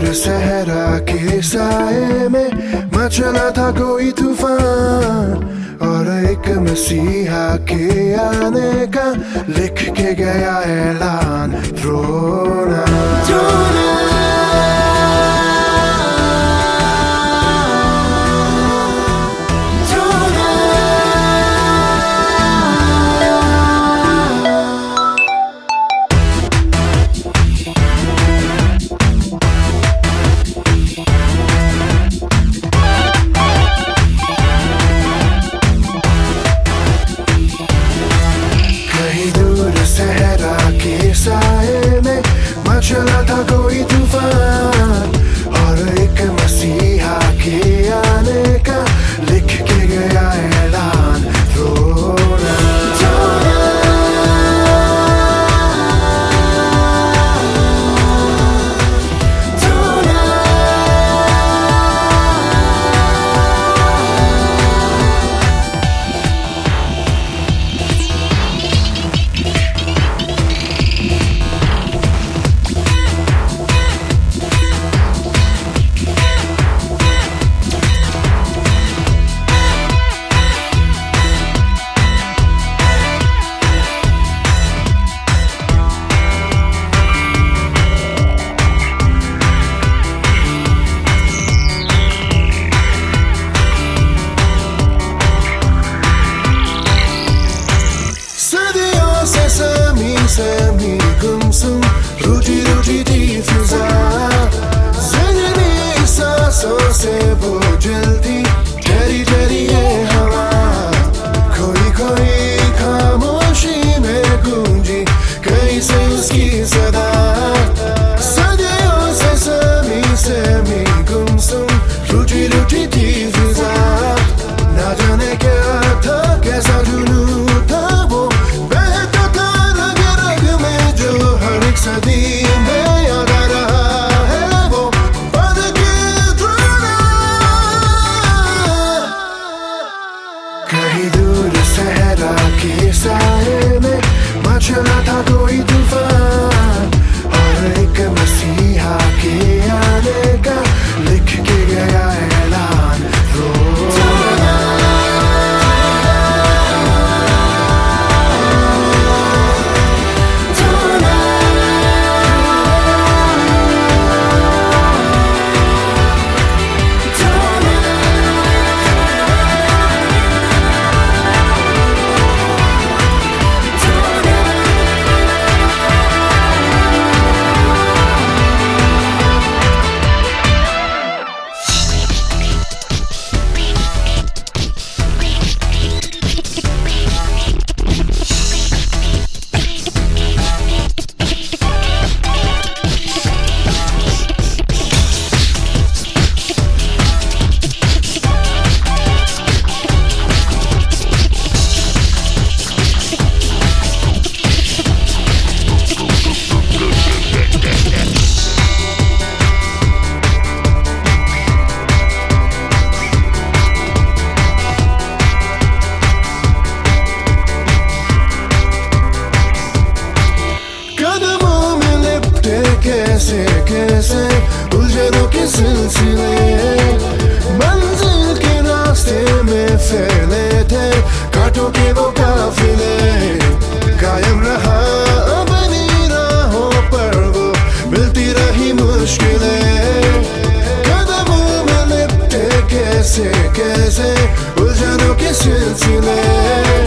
सहरा के साए में मचला था कोई तूफान, और एक मसीहा के आने का लिख के गया ऐलान। रोना सहरा के साए में मचला था कोई तूफान, और एक मसीहा के आने का लिख के गया ऐलान। रोना semi गुमसुम रूठी रूठी थी फिजा, जिंदगी सांसों से वो जलती ठहरी ठहरी ये हवा। खोई खोई खामोशी में गूंजी कैसे उसकी सदा, सदियों से semi गुमसुम रूठी रूठी थी फिजा। ना जाने क्या था, कैसा जुनून था वो, सदी में याद आ रहा है वो पद की धुना। कहीं दूर सहरा के साए में मचला था कोई तूफान, और एक मसीहा के आने का लिख के गया ऐलान। कैसे कैसे उलझनों के सिलसिले मंजिल के रास्ते में फैले थे कांटों के वो काफिले। कायम रहा अपनी राहों पर वो मिलती रही मुश्किलें, कदमों में लिपटे कैसे कैसे उलझनों के सिलसिले।